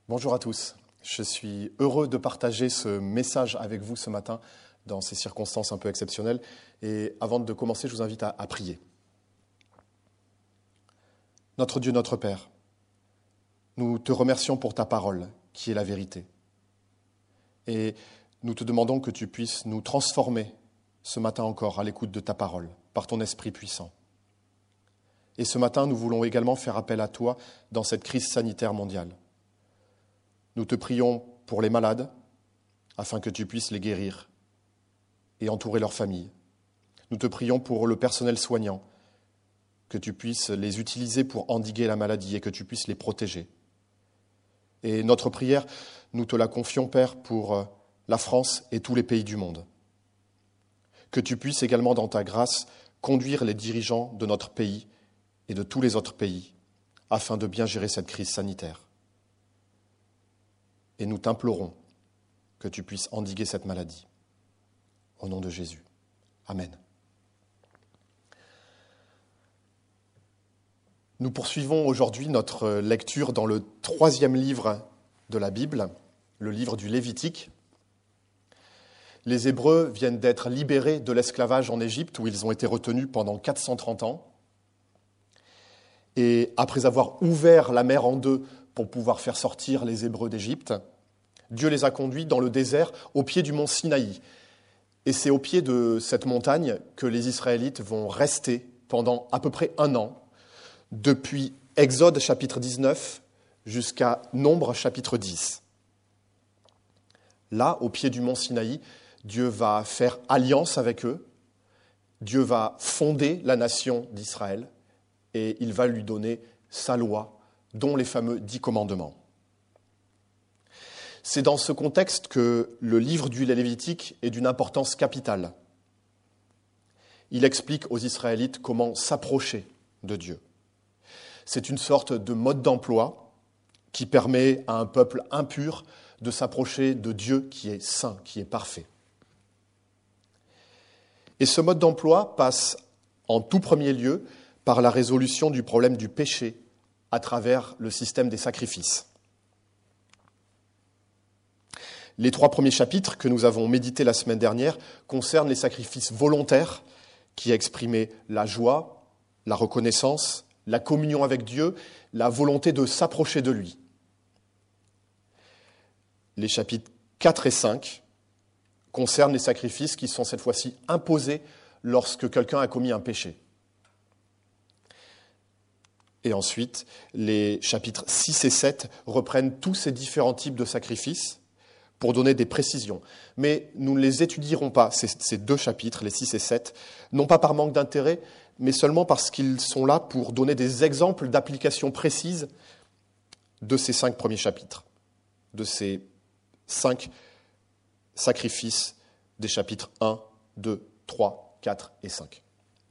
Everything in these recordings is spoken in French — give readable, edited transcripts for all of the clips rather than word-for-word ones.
Bonjour à tous. Je suis heureux de partager ce message avec vous ce matin dans ces circonstances un peu exceptionnelles. Et avant de commencer, je vous invite à prier. Notre Dieu, notre Père, nous te remercions pour ta parole, qui est la vérité. Et nous te demandons que tu puisses nous transformer ce matin encore à l'écoute de ta parole, par ton esprit puissant. Et ce matin, nous voulons également faire appel à toi dans cette crise sanitaire mondiale. Nous te prions pour les malades, afin que tu puisses les guérir et entourer leurs familles. Nous te prions pour le personnel soignant, que tu puisses les utiliser pour endiguer la maladie et que tu puisses les protéger. Et notre prière, nous te la confions, Père, pour la France et tous les pays du monde. Que tu puisses également, dans ta grâce, conduire les dirigeants de notre pays et de tous les autres pays, afin de bien gérer cette crise sanitaire. Et nous t'implorons que tu puisses endiguer cette maladie. Au nom de Jésus. Amen. Nous poursuivons aujourd'hui notre lecture dans le 3e livre de la Bible, le livre du Lévitique. Les Hébreux viennent d'être libérés de l'esclavage en Égypte, où ils ont été retenus pendant 430 ans. Et après avoir ouvert la mer en deux pour pouvoir faire sortir les Hébreux d'Égypte, Dieu les a conduits dans le désert au pied du mont Sinaï. Et c'est au pied de cette montagne que les Israélites vont rester pendant à peu près 1 an, depuis Exode chapitre 19 jusqu'à Nombre chapitre 10. Là, au pied du mont Sinaï, Dieu va faire alliance avec eux, Dieu va fonder la nation d'Israël et il va lui donner sa loi, dont les fameux 10 commandements. C'est dans ce contexte que le livre du Lévitique est d'une importance capitale. Il explique aux Israélites comment s'approcher de Dieu. C'est une sorte de mode d'emploi qui permet à un peuple impur de s'approcher de Dieu qui est saint, qui est parfait. Et ce mode d'emploi passe en tout premier lieu par la résolution du problème du péché à travers le système des sacrifices. Les 3 premiers chapitres que nous avons médités la semaine dernière concernent les sacrifices volontaires qui exprimaient la joie, la reconnaissance, la communion avec Dieu, la volonté de s'approcher de lui. Les chapitres 4 et 5 concernent les sacrifices qui sont cette fois-ci imposés lorsque quelqu'un a commis un péché. Et ensuite, les chapitres 6 et 7 reprennent tous ces différents types de sacrifices pour donner des précisions. Mais nous ne les étudierons pas, ces 2 chapitres, les 6 et 7, non pas par manque d'intérêt, mais seulement parce qu'ils sont là pour donner des exemples d'application précises de ces 5 premiers chapitres, de ces 5 sacrifices des chapitres 1, 2, 3, 4 et 5.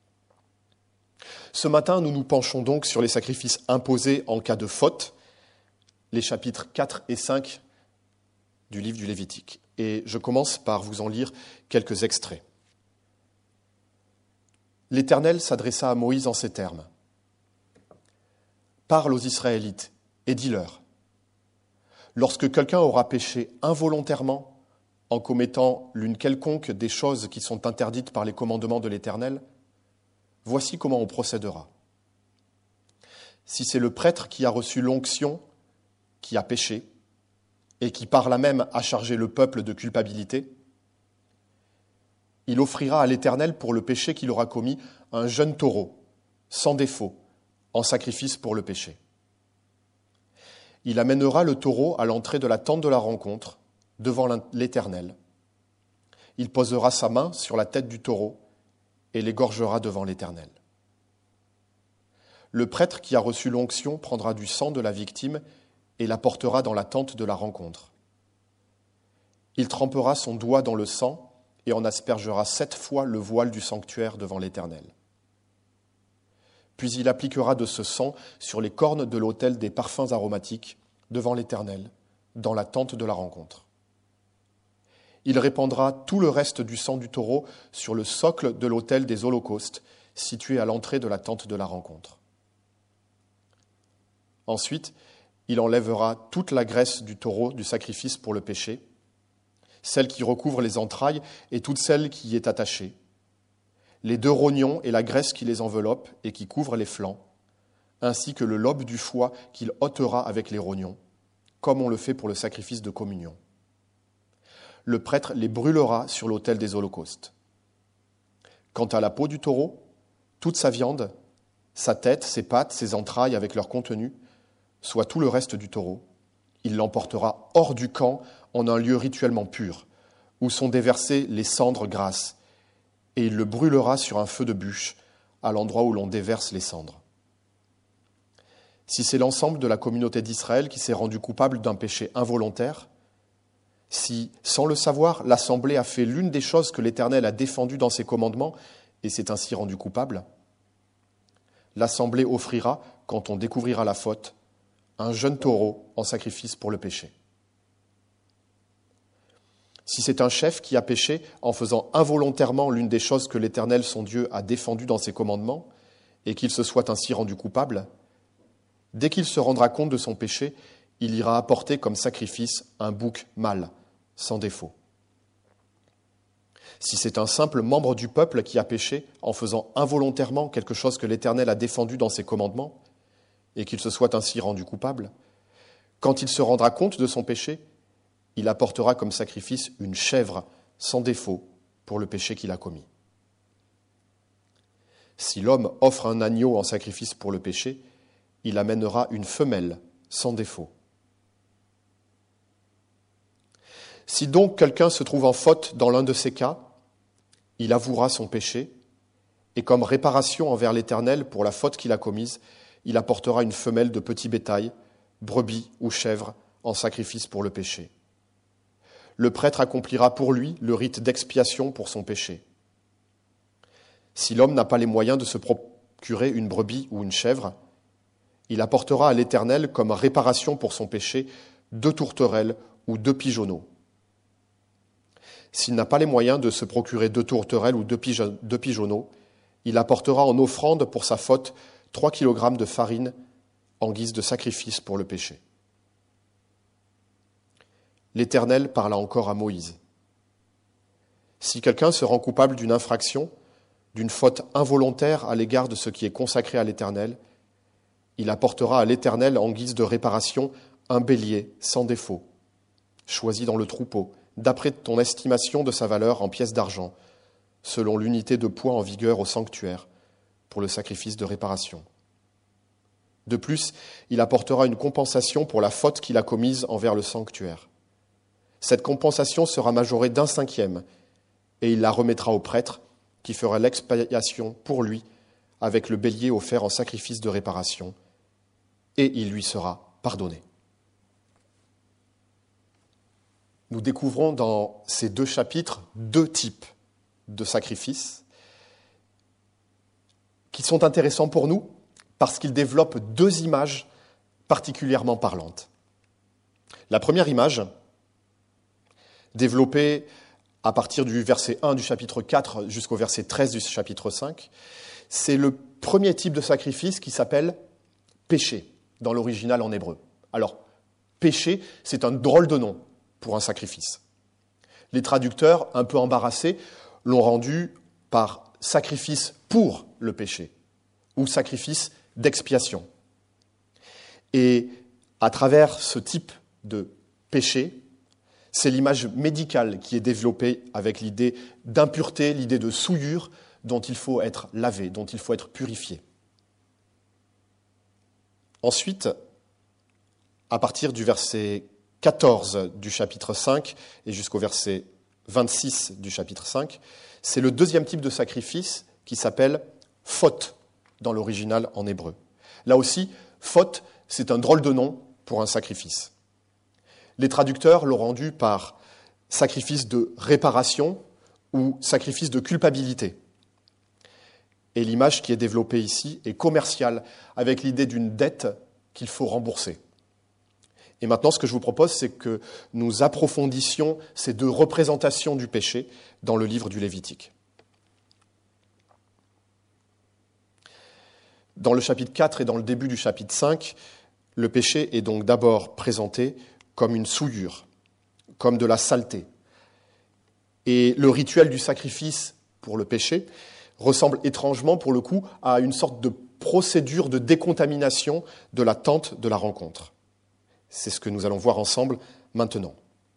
Ce matin, nous nous penchons donc sur les sacrifices imposés en cas de faute, les chapitres 4 et 5 du livre du Lévitique. Et je commence par vous en lire quelques extraits. L'Éternel s'adressa à Moïse en ces termes. « Parle aux Israélites et dis-leur, lorsque quelqu'un aura péché involontairement en commettant l'une quelconque des choses qui sont interdites par les commandements de l'Éternel, voici comment on procédera. Si c'est le prêtre qui a reçu l'onction qui a péché, et qui par là même a chargé le peuple de culpabilité, il offrira à l'Éternel pour le péché qu'il aura commis un jeune taureau, sans défaut, en sacrifice pour le péché. Il amènera le taureau à l'entrée de la tente de la rencontre, devant l'Éternel. Il posera sa main sur la tête du taureau et l'égorgera devant l'Éternel. Le prêtre qui a reçu l'onction prendra du sang de la victime et l'apportera dans la tente de la rencontre. Il trempera son doigt dans le sang et en aspergera 7 fois le voile du sanctuaire devant l'Éternel. Puis il appliquera de ce sang sur les cornes de l'autel des parfums aromatiques devant l'Éternel, dans la tente de la rencontre. Il répandra tout le reste du sang du taureau sur le socle de l'autel des holocaustes, situé à l'entrée de la tente de la rencontre. Ensuite, il enlèvera toute la graisse du taureau du sacrifice pour le péché, celle qui recouvre les entrailles et toute celle qui y est attachée, les 2 rognons et la graisse qui les enveloppe et qui couvre les flancs, ainsi que le lobe du foie qu'il ôtera avec les rognons, comme on le fait pour le sacrifice de communion. Le prêtre les brûlera sur l'autel des holocaustes. Quant à la peau du taureau, toute sa viande, sa tête, ses pattes, ses entrailles avec leur contenu, soit tout le reste du taureau, il l'emportera hors du camp en un lieu rituellement pur, où sont déversées les cendres grasses, et il le brûlera sur un feu de bûche, à l'endroit où l'on déverse les cendres. Si c'est l'ensemble de la communauté d'Israël qui s'est rendue coupable d'un péché involontaire, si, sans le savoir, l'Assemblée a fait l'une des choses que l'Éternel a défendues dans ses commandements et s'est ainsi rendue coupable, l'Assemblée offrira, quand on découvrira la faute, un jeune taureau en sacrifice pour le péché. Si c'est un chef qui a péché en faisant involontairement l'une des choses que l'Éternel, son Dieu, a défendues dans ses commandements, et qu'il se soit ainsi rendu coupable, dès qu'il se rendra compte de son péché, il ira apporter comme sacrifice un bouc mâle, sans défaut. Si c'est un simple membre du peuple qui a péché en faisant involontairement quelque chose que l'Éternel a défendu dans ses commandements, et qu'il se soit ainsi rendu coupable, quand il se rendra compte de son péché, il apportera comme sacrifice une chèvre sans défaut pour le péché qu'il a commis. Si l'homme offre un agneau en sacrifice pour le péché, il amènera une femelle sans défaut. Si donc quelqu'un se trouve en faute dans l'un de ces cas, il avouera son péché, et comme réparation envers l'Éternel pour la faute qu'il a commise, il apportera une femelle de petit bétail, brebis ou chèvre, en sacrifice pour le péché. Le prêtre accomplira pour lui le rite d'expiation pour son péché. Si l'homme n'a pas les moyens de se procurer une brebis ou une chèvre, il apportera à l'Éternel comme réparation pour son péché 2 tourterelles ou 2 pigeonneaux. S'il n'a pas les moyens de se procurer 2 tourterelles ou 2 pigeonneaux, il apportera en offrande pour sa faute 3 kg de farine en guise de sacrifice pour le péché. L'Éternel parla encore à Moïse. Si quelqu'un se rend coupable d'une infraction, d'une faute involontaire à l'égard de ce qui est consacré à l'Éternel, il apportera à l'Éternel en guise de réparation un bélier sans défaut, choisi dans le troupeau, d'après ton estimation de sa valeur en pièces d'argent, selon l'unité de poids en vigueur au sanctuaire, pour le sacrifice de réparation. De plus, il apportera une compensation pour la faute qu'il a commise envers le sanctuaire. Cette compensation sera majorée d'1/5, et il la remettra au prêtre, qui fera l'expiation pour lui avec le bélier offert en sacrifice de réparation, et il lui sera pardonné. Nous découvrons dans ces 2 chapitres 2 types de sacrifices qui sont intéressants pour nous parce qu'ils développent 2 images particulièrement parlantes. La première image, développée à partir du verset 1 du chapitre 4 jusqu'au verset 13 du chapitre 5, c'est le premier type de sacrifice qui s'appelle péché, dans l'original en hébreu. Alors, péché, c'est un drôle de nom pour un sacrifice. Les traducteurs, un peu embarrassés, l'ont rendu par sacrifice pour le péché ou sacrifice d'expiation. Et à travers ce type de péché, c'est l'image médicale qui est développée avec l'idée d'impureté, l'idée de souillure dont il faut être lavé, dont il faut être purifié. Ensuite, à partir du verset 14 du chapitre 5 et jusqu'au verset 26 du chapitre 5, c'est le deuxième type de sacrifice qui s'appelle faute dans l'original en hébreu. Là aussi, faute, c'est un drôle de nom pour un sacrifice. Les traducteurs l'ont rendu par sacrifice de réparation ou sacrifice de culpabilité. Et l'image qui est développée ici est commerciale, avec l'idée d'une dette qu'il faut rembourser. Et maintenant, ce que je vous propose, c'est que nous approfondissions ces 2 représentations du péché dans le livre du Lévitique. Dans le chapitre 4 et dans le début du chapitre 5, Le péché est donc d'abord présenté comme une souillure, comme de la saleté. Et le rituel du sacrifice pour le péché ressemble étrangement, pour le coup, à une sorte de procédure de décontamination de la tente de la rencontre. C'est ce que nous allons voir ensemble maintenant.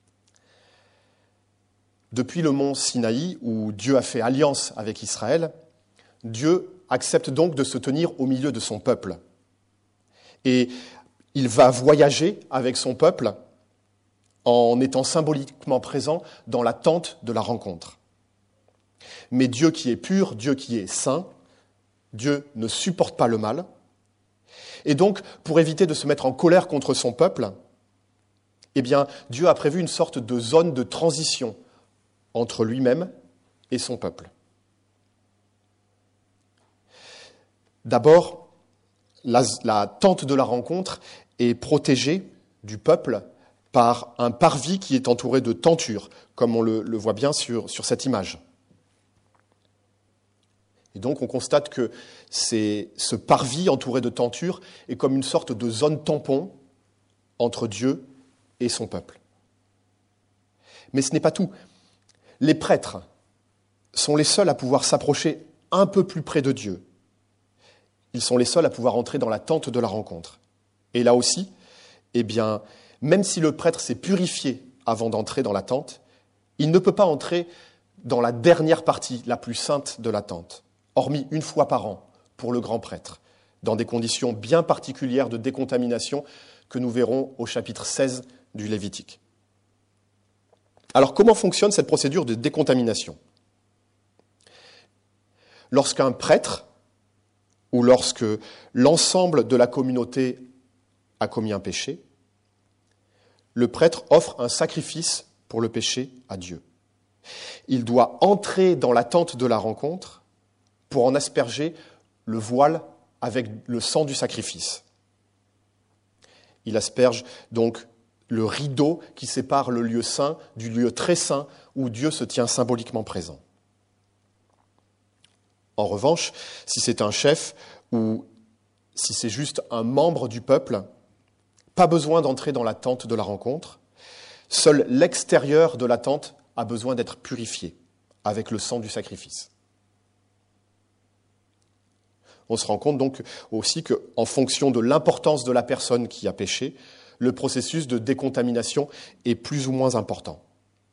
Depuis le mont Sinaï, où Dieu a fait alliance avec Israël, Dieu accepte donc de se tenir au milieu de son peuple. Et il va voyager avec son peuple en étant symboliquement présent dans la tente de la rencontre. Mais Dieu qui est pur, Dieu qui est saint, Dieu ne supporte pas le mal. Et donc, pour éviter de se mettre en colère contre son peuple, eh bien, Dieu a prévu une sorte de zone de transition entre lui-même et son peuple. D'abord, la tente de la rencontre est protégée du peuple par un parvis qui est entouré de tentures, comme on le voit bien sur cette image. Et donc on constate que ce parvis entouré de tentures est comme une sorte de zone tampon entre Dieu et son peuple. Mais ce n'est pas tout. Les prêtres sont les seuls à pouvoir s'approcher un peu plus près de Dieu. Ils sont les seuls à pouvoir entrer dans la tente de la rencontre. Et là aussi, eh bien, même si le prêtre s'est purifié avant d'entrer dans la tente, il ne peut pas entrer dans la dernière partie, la plus sainte de la tente, hormis une fois par an pour le grand prêtre, dans des conditions bien particulières de décontamination que nous verrons au chapitre 16 du Lévitique. Alors, comment fonctionne cette procédure de décontamination ? Lorsqu'un prêtre ou lorsque l'ensemble de la communauté a commis un péché, le prêtre offre un sacrifice pour le péché à Dieu. Il doit entrer dans la tente de la rencontre pour en asperger le voile avec le sang du sacrifice. Il asperge donc le rideau qui sépare le lieu saint du lieu très saint où Dieu se tient symboliquement présent. En revanche, si c'est un chef ou si c'est juste un membre du peuple, pas besoin d'entrer dans la tente de la rencontre. Seul l'extérieur de la tente a besoin d'être purifié avec le sang du sacrifice. On se rend compte donc aussi qu'en fonction de l'importance de la personne qui a péché, le processus de décontamination est plus ou moins important.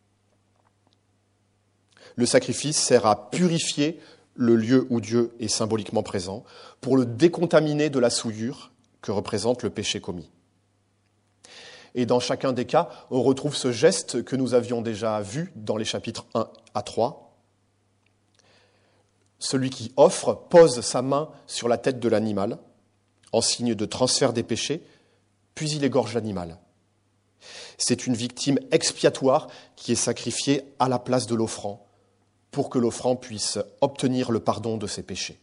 Le sacrifice sert à purifier le lieu où Dieu est symboliquement présent, pour le décontaminer de la souillure que représente le péché commis. Et dans chacun des cas, on retrouve ce geste que nous avions déjà vu dans les chapitres 1 à 3. Celui qui offre pose sa main sur la tête de l'animal, en signe de transfert des péchés, puis il égorge l'animal. C'est une victime expiatoire qui est sacrifiée à la place de l'offrand, pour que l'offrand puisse obtenir le pardon de ses péchés.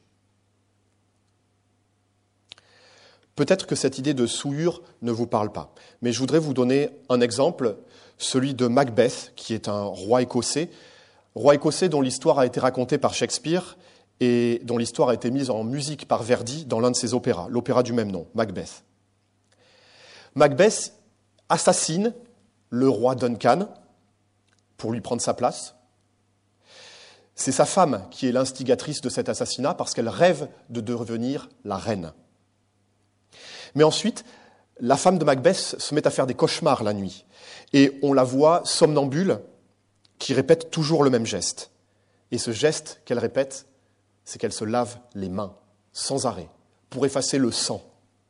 Peut-être que cette idée de souillure ne vous parle pas, mais je voudrais vous donner un exemple, celui de Macbeth, qui est un roi écossais dont l'histoire a été racontée par Shakespeare et dont l'histoire a été mise en musique par Verdi dans l'un de ses opéras, l'opéra du même nom, Macbeth. Macbeth assassine le roi Duncan pour lui prendre sa place. C'est sa femme qui est l'instigatrice de cet assassinat parce qu'elle rêve de devenir la reine. Mais ensuite, la femme de Macbeth se met à faire des cauchemars la nuit. Et on la voit somnambule qui répète toujours le même geste. Et ce geste qu'elle répète, c'est qu'elle se lave les mains sans arrêt pour effacer le sang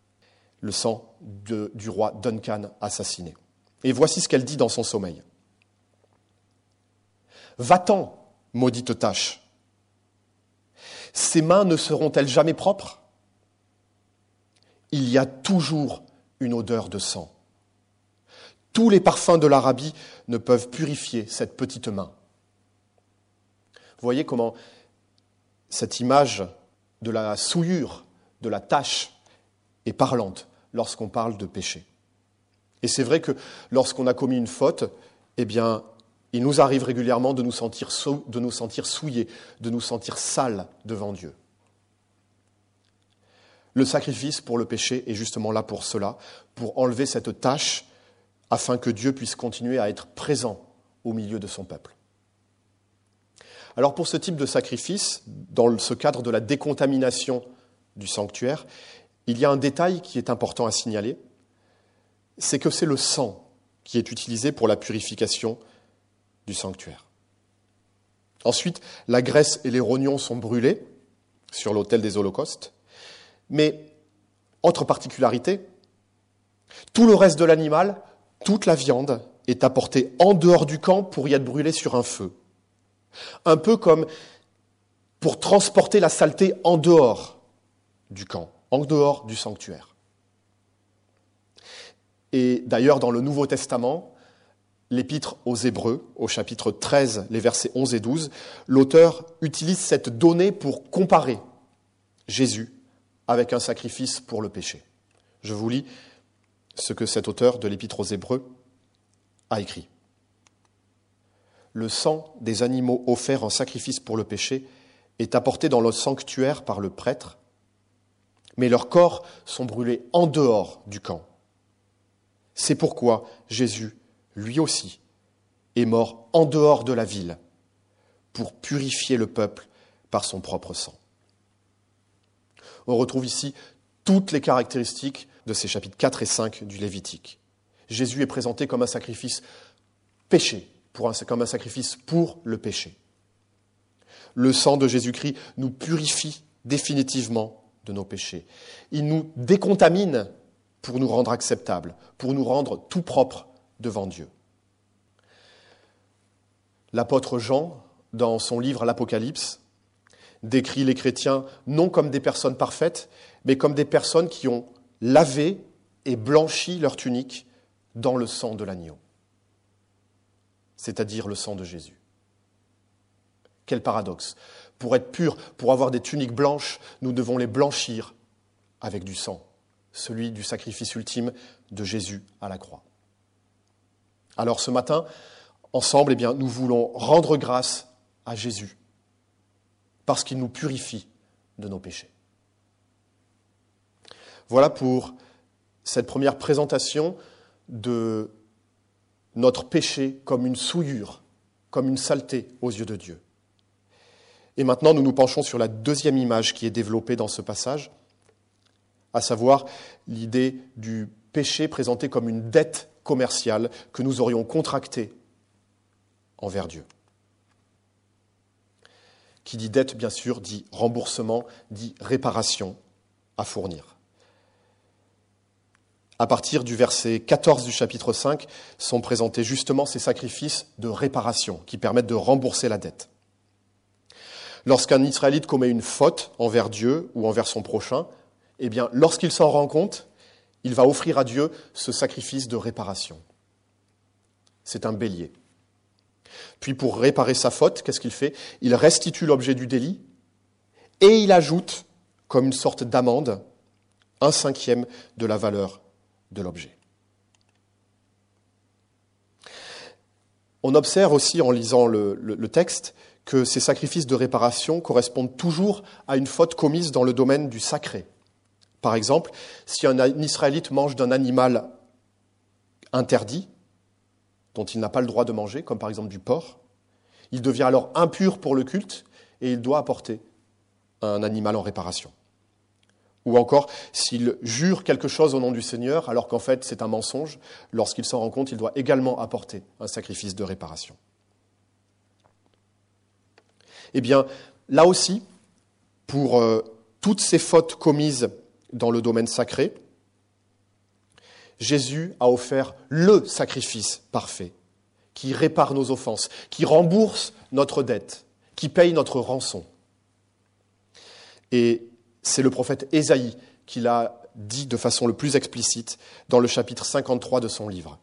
du roi Duncan assassiné. Et voici ce qu'elle dit dans son sommeil. « Va-t'en, maudite tâche. Ces mains ne seront-elles jamais propres ? Il y a toujours une odeur de sang. Tous les parfums de l'Arabie ne peuvent purifier cette petite main. » Vous voyez comment cette image de la souillure, de la tache, est parlante lorsqu'on parle de péché. Et c'est vrai que lorsqu'on a commis une faute, eh bien, il nous arrive régulièrement de nous sentir souillés, de nous sentir sales devant Dieu. Le sacrifice pour le péché est justement là pour cela, pour enlever cette tâche afin que Dieu puisse continuer à être présent au milieu de son peuple. Alors pour ce type de sacrifice, dans ce cadre de la décontamination du sanctuaire, il y a un détail qui est important à signaler, c'est que c'est le sang qui est utilisé pour la purification du sanctuaire. Ensuite, la graisse et les rognons sont brûlés sur l'autel des holocaustes. Mais, autre particularité, tout le reste de l'animal, toute la viande, est apportée en dehors du camp pour y être brûlée sur un feu. Un peu comme pour transporter la saleté en dehors du camp, en dehors du sanctuaire. Et d'ailleurs, dans le Nouveau Testament, l'Épître aux Hébreux, au chapitre 13, les versets 11 et 12, l'auteur utilise cette donnée pour comparer Jésus avec un sacrifice pour le péché. Je vous lis ce que cet auteur de l'Épître aux Hébreux a écrit. Le sang des animaux offerts en sacrifice pour le péché est apporté dans le sanctuaire par le prêtre, mais leurs corps sont brûlés en dehors du camp. C'est pourquoi Jésus, lui aussi, est mort en dehors de la ville pour purifier le peuple par son propre sang. On retrouve ici toutes les caractéristiques de ces chapitres 4 et 5 du Lévitique. Jésus est présenté comme un sacrifice péché, comme un sacrifice pour le péché. Le sang de Jésus-Christ nous purifie définitivement de nos péchés. Il nous décontamine pour nous rendre acceptables, pour nous rendre tout propres devant Dieu. L'apôtre Jean, dans son livre l'Apocalypse, décrit les chrétiens non comme des personnes parfaites, mais comme des personnes qui ont lavé et blanchi leur tunique dans le sang de l'agneau, c'est-à-dire le sang de Jésus. Quel paradoxe! Pour être purs, pour avoir des tuniques blanches, nous devons les blanchir avec du sang, celui du sacrifice ultime de Jésus à la croix. Alors ce matin, ensemble, nous voulons rendre grâce à Jésus parce qu'il nous purifie de nos péchés. Voilà pour cette première présentation de notre péché comme une souillure, comme une saleté aux yeux de Dieu. Et maintenant, nous nous penchons sur la deuxième image qui est développée dans ce passage, à savoir l'idée du péché présenté comme une dette commerciale que nous aurions contractée envers Dieu. Qui dit dette, bien sûr, dit remboursement, dit réparation à fournir. À partir du verset 14 du chapitre 5, sont présentés justement ces sacrifices de réparation qui permettent de rembourser la dette. Lorsqu'un Israélite commet une faute envers Dieu ou envers son prochain, lorsqu'il s'en rend compte, il va offrir à Dieu ce sacrifice de réparation. C'est un bélier. Puis pour réparer sa faute, qu'est-ce qu'il fait? Il restitue l'objet du délit et il ajoute, comme une sorte d'amende, 1/5 de la valeur de l'objet. On observe aussi en lisant le texte que ces sacrifices de réparation correspondent toujours à une faute commise dans le domaine du sacré. Par exemple, si un Israélite mange d'un animal interdit, dont il n'a pas le droit de manger, comme par exemple du porc, il devient alors impur pour le culte et il doit apporter un animal en réparation. Ou encore, s'il jure quelque chose au nom du Seigneur, alors qu'en fait c'est un mensonge, lorsqu'il s'en rend compte, il doit également apporter un sacrifice de réparation. Là aussi, pour toutes ces fautes commises dans le domaine sacré, Jésus a offert le sacrifice parfait, qui répare nos offenses, qui rembourse notre dette, qui paye notre rançon. Et c'est le prophète Ésaïe qui l'a dit de façon le plus explicite dans le chapitre 53 de son livre.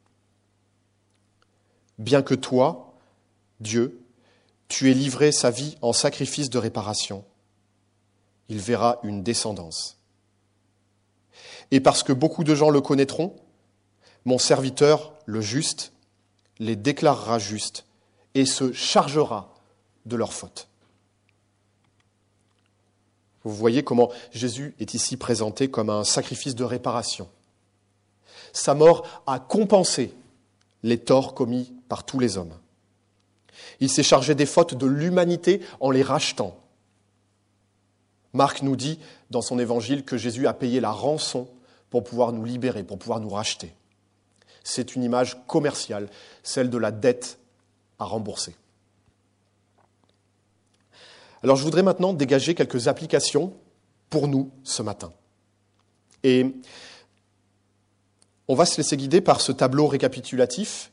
Bien que toi, Dieu, tu aies livré sa vie en sacrifice de réparation, il verra une descendance. Et parce que beaucoup de gens le connaîtront, mon serviteur, le juste, les déclarera justes et se chargera de leurs fautes. Vous voyez comment Jésus est ici présenté comme un sacrifice de réparation. Sa mort a compensé les torts commis par tous les hommes. Il s'est chargé des fautes de l'humanité en les rachetant. Marc nous dit dans son évangile que Jésus a payé la rançon pour pouvoir nous libérer, pour pouvoir nous racheter. C'est une image commerciale, celle de la dette à rembourser. Alors je voudrais maintenant dégager quelques applications pour nous ce matin. Et on va se laisser guider par ce tableau récapitulatif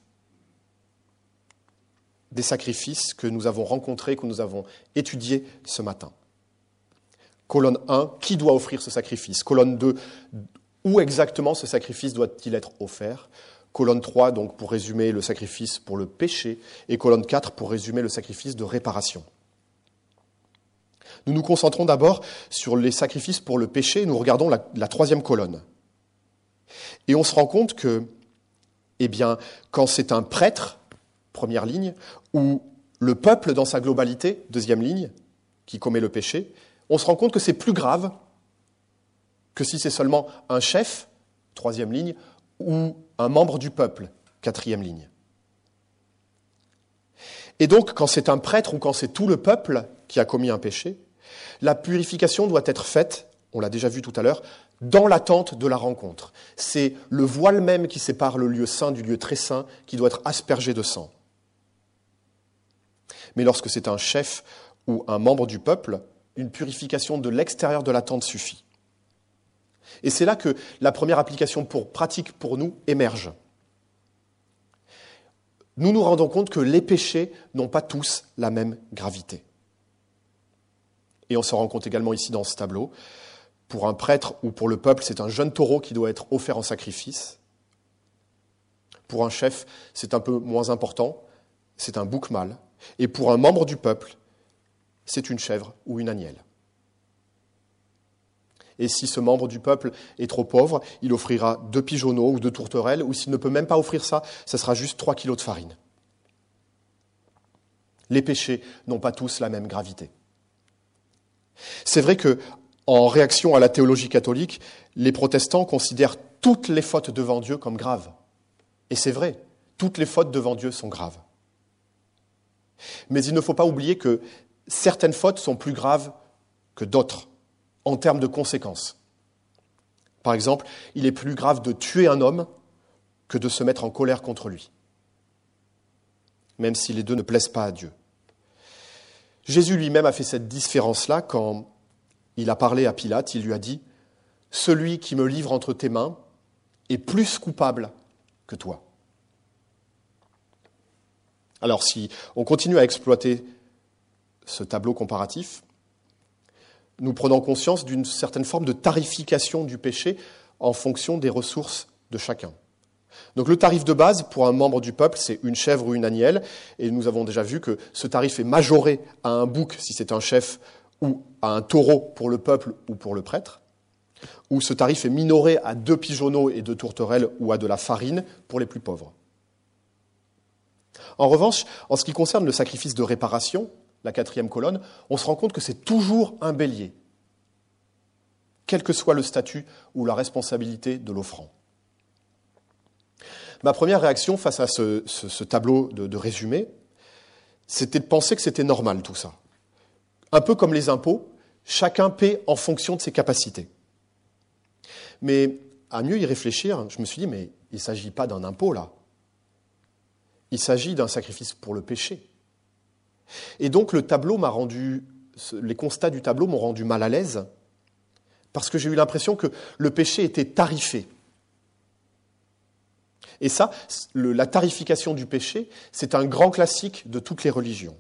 des sacrifices que nous avons rencontrés, que nous avons étudiés ce matin. Colonne 1, qui doit offrir ce sacrifice ? Colonne 2, où exactement ce sacrifice doit-il être offert ? Colonne 3, donc pour résumer le sacrifice pour le péché, et colonne 4 pour résumer le sacrifice de réparation. Nous nous concentrons d'abord sur les sacrifices pour le péché, nous regardons la troisième colonne. Et on se rend compte que, quand c'est un prêtre, première ligne, ou le peuple dans sa globalité, deuxième ligne, qui commet le péché, on se rend compte que c'est plus grave que si c'est seulement un chef, troisième ligne, ou un membre du peuple, quatrième ligne. Et donc, quand c'est un prêtre ou quand c'est tout le peuple qui a commis un péché, la purification doit être faite, on l'a déjà vu tout à l'heure, dans l'attente de la rencontre. C'est le voile même qui sépare le lieu saint du lieu très saint qui doit être aspergé de sang. Mais lorsque c'est un chef ou un membre du peuple, une purification de l'extérieur de la tente suffit. Et c'est là que la première application pratique pour nous émerge. Nous nous rendons compte que les péchés n'ont pas tous la même gravité. Et on se rend compte également ici dans ce tableau, pour un prêtre ou pour le peuple, c'est un jeune taureau qui doit être offert en sacrifice. Pour un chef, c'est un peu moins important, c'est un bouc mâle. Et pour un membre du peuple, c'est une chèvre ou une agnelle. Et si ce membre du peuple est trop pauvre, il offrira 2 pigeonneaux ou 2 tourterelles, ou s'il ne peut même pas offrir ça, ça sera juste 3 kilos de farine. Les péchés n'ont pas tous la même gravité. C'est vrai que, en réaction à la théologie catholique, les protestants considèrent toutes les fautes devant Dieu comme graves. Et c'est vrai, toutes les fautes devant Dieu sont graves. Mais il ne faut pas oublier que certaines fautes sont plus graves que d'autres, en termes de conséquences. Par exemple, il est plus grave de tuer un homme que de se mettre en colère contre lui, même si les deux ne plaisent pas à Dieu. Jésus lui-même a fait cette différence-là quand il a parlé à Pilate, il lui a dit « Celui qui me livre entre tes mains est plus coupable que toi. » Alors si on continue à exploiter ce tableau comparatif, nous prenons conscience d'une certaine forme de tarification du péché en fonction des ressources de chacun. Donc le tarif de base pour un membre du peuple, c'est une chèvre ou une agnelle, et nous avons déjà vu que ce tarif est majoré à un bouc si c'est un chef, ou à un taureau pour le peuple ou pour le prêtre, ou ce tarif est minoré à 2 pigeonneaux et 2 tourterelles ou à de la farine pour les plus pauvres. En revanche, en ce qui concerne le sacrifice de réparation, la 4e colonne, on se rend compte que c'est toujours un bélier, quel que soit le statut ou la responsabilité de l'offrant. Ma première réaction face à ce tableau de résumé, c'était de penser que c'était normal tout ça. Un peu comme les impôts, chacun paie en fonction de ses capacités. Mais à mieux y réfléchir, je me suis dit, mais il ne s'agit pas d'un impôt là. Il s'agit d'un sacrifice pour le péché. Et donc les constats du tableau m'ont rendu mal à l'aise, parce que j'ai eu l'impression que le péché était tarifé. Et ça, la tarification du péché, c'est un grand classique de toutes les religions.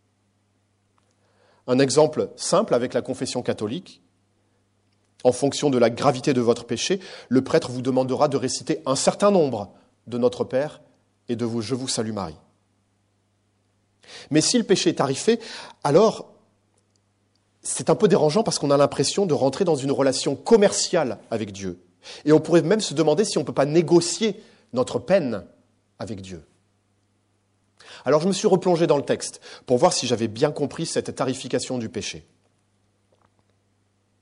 Un exemple simple avec la confession catholique. En fonction de la gravité de votre péché, le prêtre vous demandera de réciter un certain nombre de Notre Père et de Je vous salue Marie. Mais si le péché est tarifé, alors c'est un peu dérangeant parce qu'on a l'impression de rentrer dans une relation commerciale avec Dieu. Et on pourrait même se demander si on ne peut pas négocier notre peine avec Dieu. Alors je me suis replongé dans le texte pour voir si j'avais bien compris cette tarification du péché.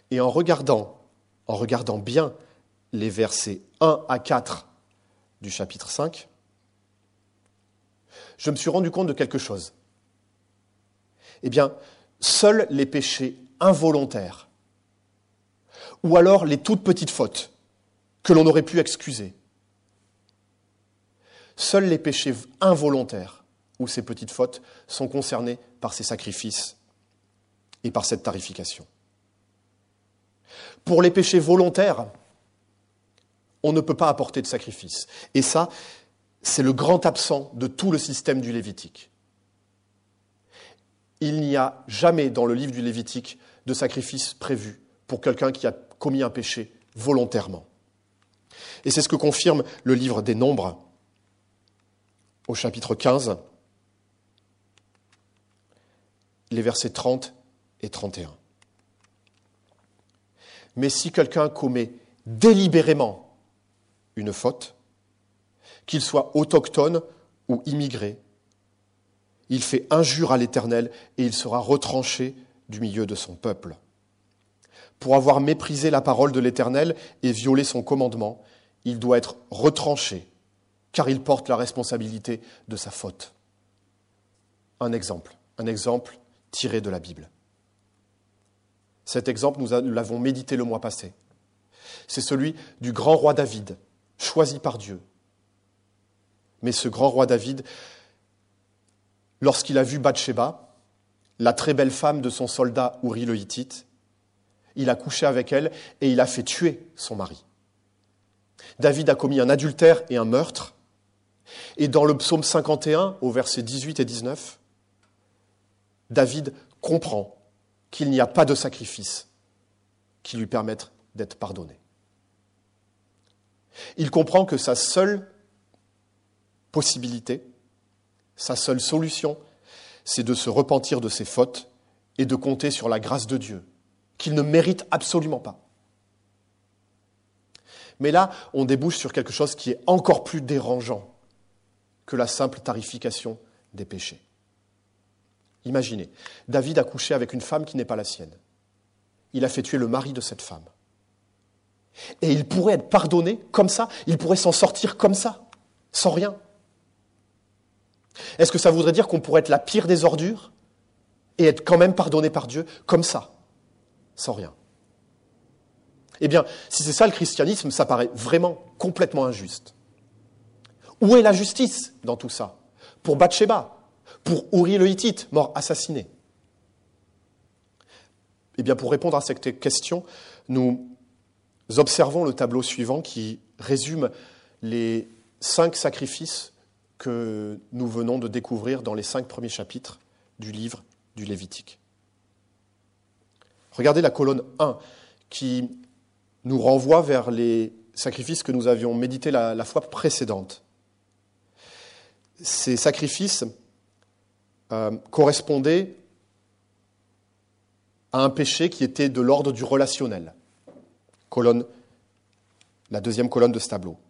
Et en regardant bien les versets 1 à 4 du chapitre 5, je me suis rendu compte de quelque chose. Eh bien, seuls les péchés involontaires, ou alors les toutes petites fautes que l'on aurait pu excuser, seuls les péchés involontaires ou ces petites fautes sont concernés par ces sacrifices et par cette tarification. Pour les péchés volontaires, on ne peut pas apporter de sacrifice. Et ça, c'est le grand absent de tout le système du Lévitique. Il n'y a jamais dans le livre du Lévitique de sacrifice prévu pour quelqu'un qui a commis un péché volontairement. Et c'est ce que confirme le livre des Nombres, au chapitre 15, les versets 30 et 31. Mais si quelqu'un commet délibérément une faute, qu'il soit autochtone ou immigré, il fait injure à l'Éternel et il sera retranché du milieu de son peuple. Pour avoir méprisé la parole de l'Éternel et violé son commandement, il doit être retranché, car il porte la responsabilité de sa faute. Un exemple tiré de la Bible. Cet exemple, nous l'avons médité le mois passé. C'est celui du grand roi David, choisi par Dieu. Mais ce grand roi David, lorsqu'il a vu Bathsheba, la très belle femme de son soldat Uri le Hittite, il a couché avec elle et il a fait tuer son mari. David a commis un adultère et un meurtre. Et dans le psaume 51, au verset 18 et 19, David comprend qu'il n'y a pas de sacrifice qui lui permette d'être pardonné. Il comprend que sa seule possibilité, sa seule solution, c'est de se repentir de ses fautes et de compter sur la grâce de Dieu, qu'il ne mérite absolument pas. Mais là, on débouche sur quelque chose qui est encore plus dérangeant que la simple tarification des péchés. Imaginez, David a couché avec une femme qui n'est pas la sienne. Il a fait tuer le mari de cette femme. Et il pourrait être pardonné comme ça, il pourrait s'en sortir comme ça, sans rien. Est-ce que ça voudrait dire qu'on pourrait être la pire des ordures et être quand même pardonné par Dieu comme ça, sans rien? Eh bien, si c'est ça le christianisme, ça paraît vraiment complètement injuste. Où est la justice dans tout ça? Pour Bathsheba, pour Uri le Hittite, mort assassiné. Eh bien, pour répondre à cette question, nous observons le tableau suivant qui résume les 5 sacrifices que nous venons de découvrir dans les 5 premiers chapitres du livre du Lévitique. Regardez la colonne 1 qui nous renvoie vers les sacrifices que nous avions médités la fois précédente. Ces sacrifices correspondaient à un péché qui était de l'ordre du relationnel. La deuxième colonne de ce tableau.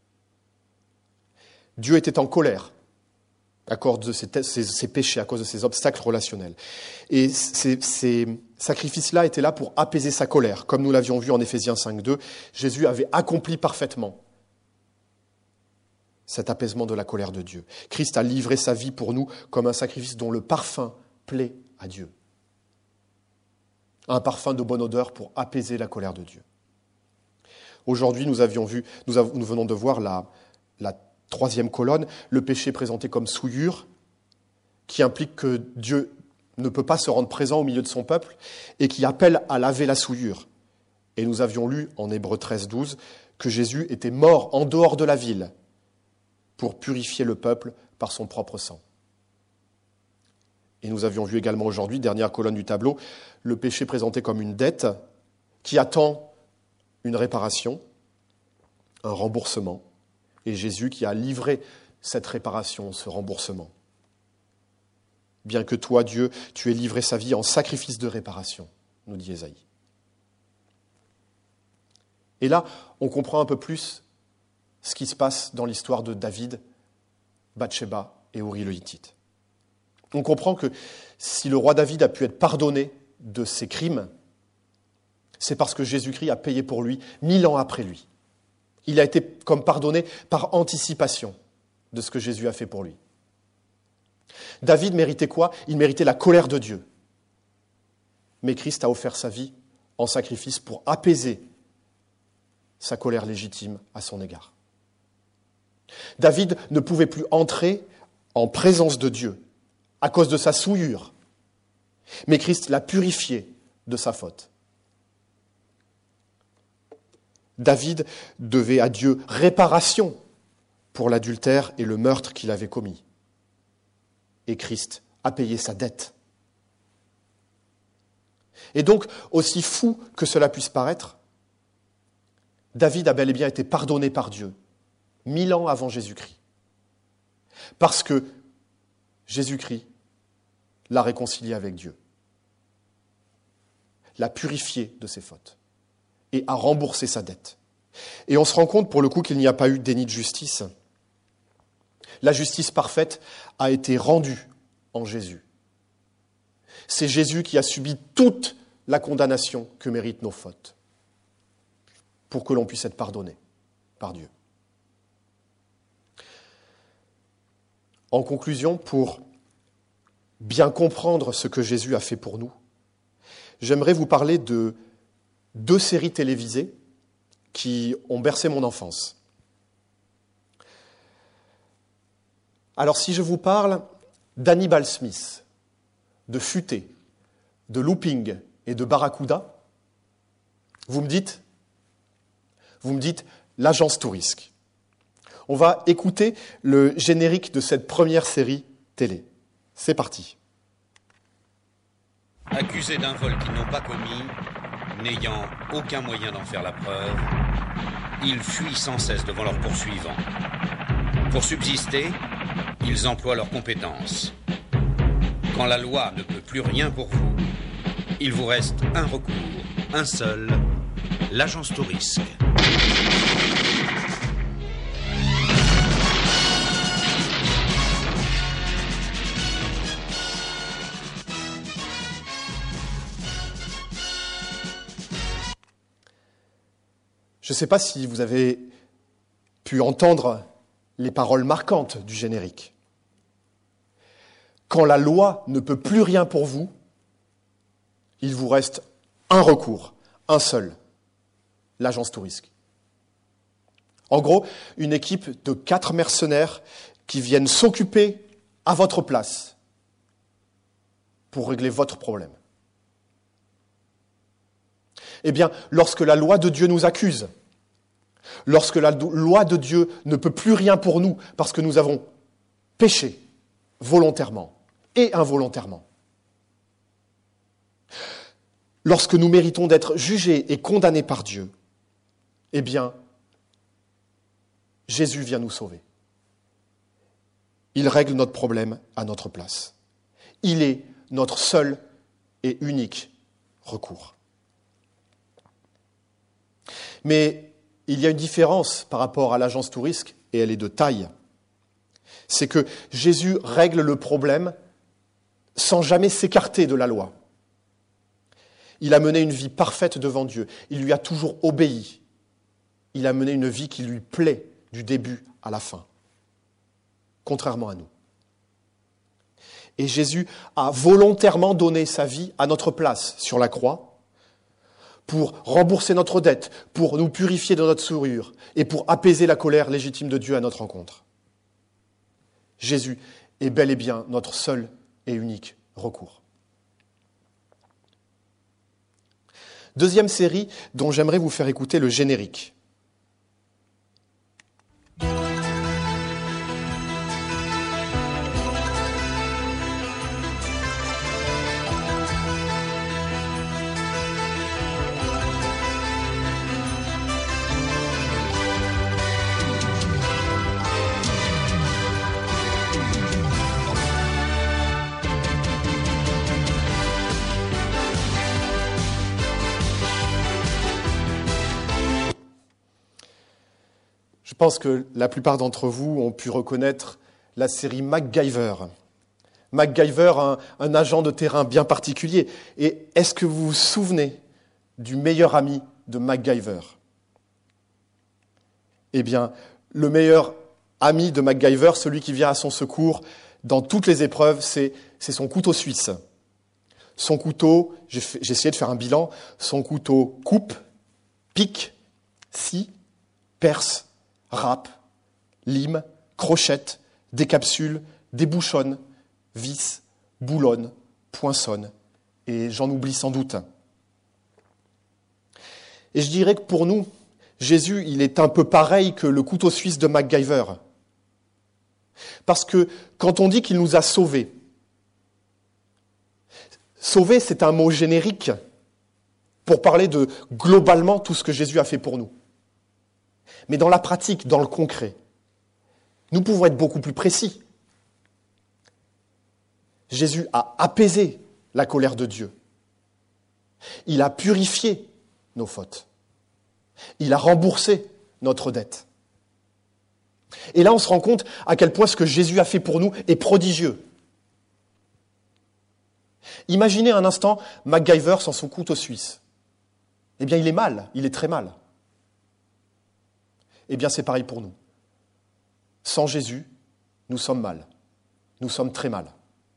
Dieu était en colère à cause de ces péchés, à cause de ces obstacles relationnels. Et ces sacrifices-là étaient là pour apaiser sa colère. Comme nous l'avions vu en Éphésiens 5.2, Jésus avait accompli parfaitement cet apaisement de la colère de Dieu. Christ a livré sa vie pour nous comme un sacrifice dont le parfum plaît à Dieu. Un parfum de bonne odeur pour apaiser la colère de Dieu. Aujourd'hui, nous venons de voir la troisième colonne, le péché présenté comme souillure, qui implique que Dieu ne peut pas se rendre présent au milieu de son peuple et qui appelle à laver la souillure. Et nous avions lu en Hébreux 13.12 que Jésus était mort en dehors de la ville pour purifier le peuple par son propre sang. Et nous avions vu également aujourd'hui, dernière colonne du tableau, le péché présenté comme une dette qui attend une réparation, un remboursement, et Jésus qui a livré cette réparation, ce remboursement. Bien que toi, Dieu, tu aies livré sa vie en sacrifice de réparation, nous dit Ésaïe. Et là, on comprend un peu plus ce qui se passe dans l'histoire de David, Bathsheba et Uri le Hittite. On comprend que si le roi David a pu être pardonné de ses crimes, C'est parce que Jésus-Christ a payé pour lui 1000 ans après lui. Il a été comme pardonné par anticipation de ce que Jésus a fait pour lui. David méritait quoi? Il méritait la colère de Dieu. Mais Christ a offert sa vie en sacrifice pour apaiser sa colère légitime à son égard. David ne pouvait plus entrer en présence de Dieu à cause de sa souillure. Mais Christ l'a purifié de sa faute. David devait à Dieu réparation pour l'adultère et le meurtre qu'il avait commis. Et Christ a payé sa dette. Et donc, aussi fou que cela puisse paraître, David a bel et bien été pardonné par Dieu 1000 ans avant Jésus-Christ. Parce que Jésus-Christ l'a réconcilié avec Dieu, l'a purifié de ses fautes et a remboursé sa dette. Et on se rend compte pour le coup qu'il n'y a pas eu déni de justice. La justice parfaite a été rendue en Jésus. C'est Jésus qui a subi toute la condamnation que méritent nos fautes pour que l'on puisse être pardonné par Dieu. En conclusion, pour bien comprendre ce que Jésus a fait pour nous, j'aimerais vous parler de 2 séries télévisées qui ont bercé mon enfance. Alors si je vous parle d'Hannibal Smith, de Futé, de Looping et de Barracuda, vous me dites l'agence Tourisque. On va écouter le générique de cette première série télé. C'est parti. Accusés d'un vol qu'ils n'ont pas commis, n'ayant aucun moyen d'en faire la preuve, ils fuient sans cesse devant leurs poursuivants. Pour subsister, ils emploient leurs compétences. Quand la loi ne peut plus rien pour vous, il vous reste un recours, un seul, l'agence Tourisque. Je ne sais pas si vous avez pu entendre les paroles marquantes du générique. Quand la loi ne peut plus rien pour vous, il vous reste un recours, un seul, l'agence Tourisque. En gros, une équipe de 4 mercenaires qui viennent s'occuper à votre place pour régler votre problème. Eh bien, lorsque la loi de Dieu nous accuse, lorsque la loi de Dieu ne peut plus rien pour nous parce que nous avons péché volontairement et involontairement, lorsque nous méritons d'être jugés et condamnés par Dieu, eh bien, Jésus vient nous sauver. Il règle notre problème à notre place. Il est notre seul et unique recours. Mais il y a une différence par rapport à l'agence Tourisque, et elle est de taille. C'est que Jésus règle le problème sans jamais s'écarter de la loi. Il a mené une vie parfaite devant Dieu. Il lui a toujours obéi. Il a mené une vie qui lui plaît du début à la fin, contrairement à nous. Et Jésus a volontairement donné sa vie à notre place sur la croix pour rembourser notre dette, pour nous purifier de notre souillure et pour apaiser la colère légitime de Dieu à notre encontre. Jésus est bel et bien notre seul et unique recours. Deuxième série dont j'aimerais vous faire écouter le générique. Je pense que la plupart d'entre vous ont pu reconnaître la série MacGyver. MacGyver, un agent de terrain bien particulier. Et est-ce que vous vous souvenez du meilleur ami de MacGyver. Eh bien, le meilleur ami de MacGyver, celui qui vient à son secours dans toutes les épreuves, c'est son couteau suisse. Son couteau, j'ai essayé de faire un bilan, son couteau coupe, pique, scie, perce, râpe, lime, crochette, décapsule, débouchonne, visse, boulonne, poinçonne, et j'en oublie sans doute. Et je dirais que pour nous, Jésus, il est un peu pareil que le couteau suisse de MacGyver. Parce que quand on dit qu'il nous a sauvés, sauver, c'est un mot générique pour parler de globalement tout ce que Jésus a fait pour nous. Mais dans la pratique, dans le concret, nous pouvons être beaucoup plus précis. Jésus a apaisé la colère de Dieu. Il a purifié nos fautes. Il a remboursé notre dette. Et là, on se rend compte à quel point ce que Jésus a fait pour nous est prodigieux. Imaginez un instant MacGyver sans son couteau suisse. Eh bien, il est mal, il est très mal. Eh bien, c'est pareil pour nous. Sans Jésus, nous sommes mal. Nous sommes très mal.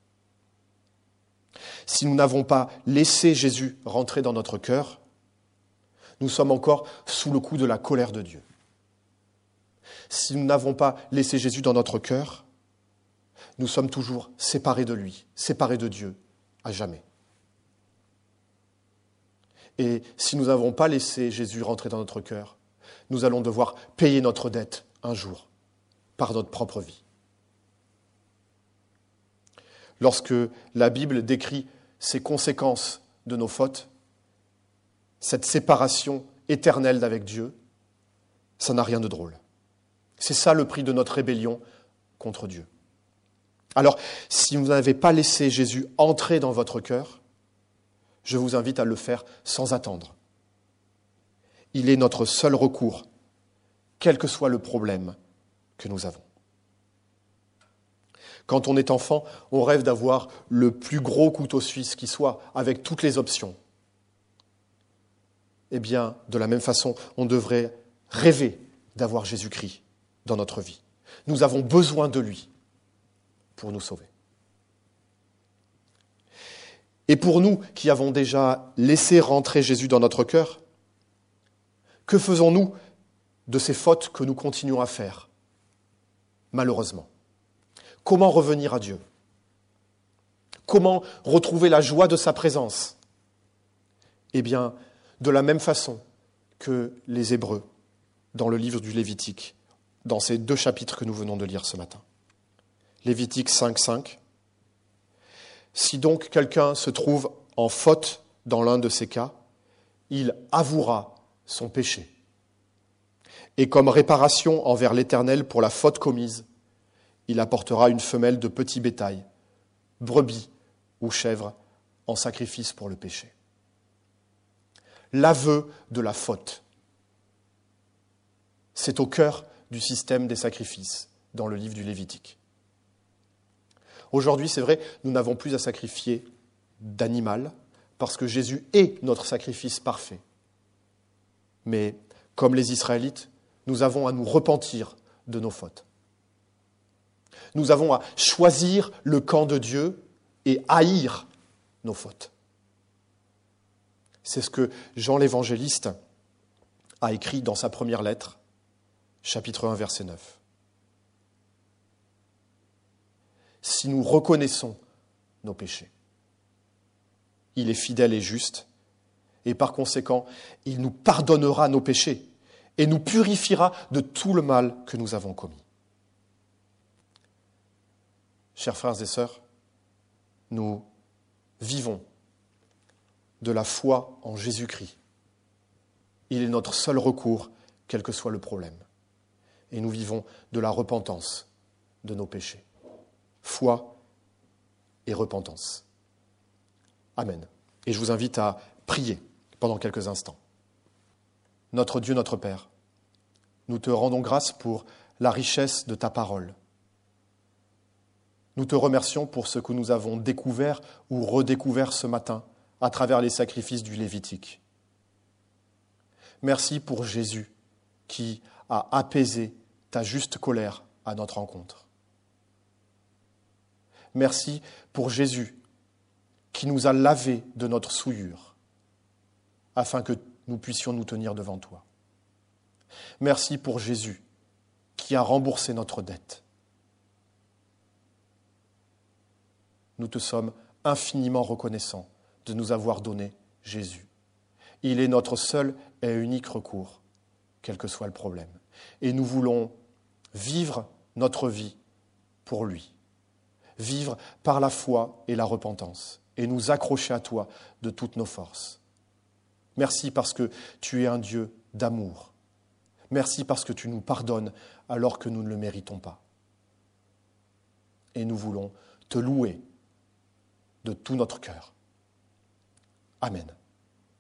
Si nous n'avons pas laissé Jésus rentrer dans notre cœur, nous sommes encore sous le coup de la colère de Dieu. Si nous n'avons pas laissé Jésus dans notre cœur, nous sommes toujours séparés de lui, séparés de Dieu, à jamais. Et si nous n'avons pas laissé Jésus rentrer dans notre cœur, nous allons devoir payer notre dette un jour, par notre propre vie. Lorsque la Bible décrit ces conséquences de nos fautes, cette séparation éternelle d'avec Dieu, ça n'a rien de drôle. C'est ça le prix de notre rébellion contre Dieu. Alors, si vous n'avez pas laissé Jésus entrer dans votre cœur, je vous invite à le faire sans attendre. Il est notre seul recours, quel que soit le problème que nous avons. Quand on est enfant, on rêve d'avoir le plus gros couteau suisse qui soit, avec toutes les options. Eh bien, de la même façon, on devrait rêver d'avoir Jésus-Christ dans notre vie. Nous avons besoin de lui pour nous sauver. Et pour nous qui avons déjà laissé rentrer Jésus dans notre cœur, que faisons-nous de ces fautes que nous continuons à faire, malheureusement? Comment revenir à Dieu? Comment retrouver la joie de sa présence? Eh bien, de la même façon que les Hébreux, dans le livre du Lévitique, dans ces 2 chapitres que nous venons de lire ce matin. Lévitique 5:5. Si donc quelqu'un se trouve en faute dans l'un de ces cas, il avouera son péché. Et comme réparation envers l'Éternel pour la faute commise, il apportera une femelle de petit bétail, brebis ou chèvre, en sacrifice pour le péché. L'aveu de la faute, c'est au cœur du système des sacrifices dans le livre du Lévitique. Aujourd'hui, c'est vrai, nous n'avons plus à sacrifier d'animal parce que Jésus est notre sacrifice parfait. Mais comme les Israélites, nous avons à nous repentir de nos fautes. Nous avons à choisir le camp de Dieu et haïr nos fautes. C'est ce que Jean l'Évangéliste a écrit dans sa première lettre, chapitre 1, verset 9. Si nous reconnaissons nos péchés, il est fidèle et juste, et par conséquent, il nous pardonnera nos péchés et nous purifiera de tout le mal que nous avons commis. Chers frères et sœurs, nous vivons de la foi en Jésus-Christ. Il est notre seul recours, quel que soit le problème. Et nous vivons de la repentance de nos péchés. Foi et repentance. Amen. Et je vous invite à prier pendant quelques instants. Notre Dieu, notre Père, nous te rendons grâce pour la richesse de ta parole. Nous te remercions pour ce que nous avons découvert ou redécouvert ce matin à travers les sacrifices du Lévitique. Merci pour Jésus qui a apaisé ta juste colère à notre encontre. Merci pour Jésus qui nous a lavés de notre souillure afin que nous puissions nous tenir devant toi. Merci pour Jésus qui a remboursé notre dette. Nous te sommes infiniment reconnaissants de nous avoir donné Jésus. Il est notre seul et unique recours, quel que soit le problème. Et nous voulons vivre notre vie pour lui, vivre par la foi et la repentance, et nous accrocher à toi de toutes nos forces. Merci parce que tu es un Dieu d'amour. Merci parce que tu nous pardonnes alors que nous ne le méritons pas. Et nous voulons te louer de tout notre cœur. Amen.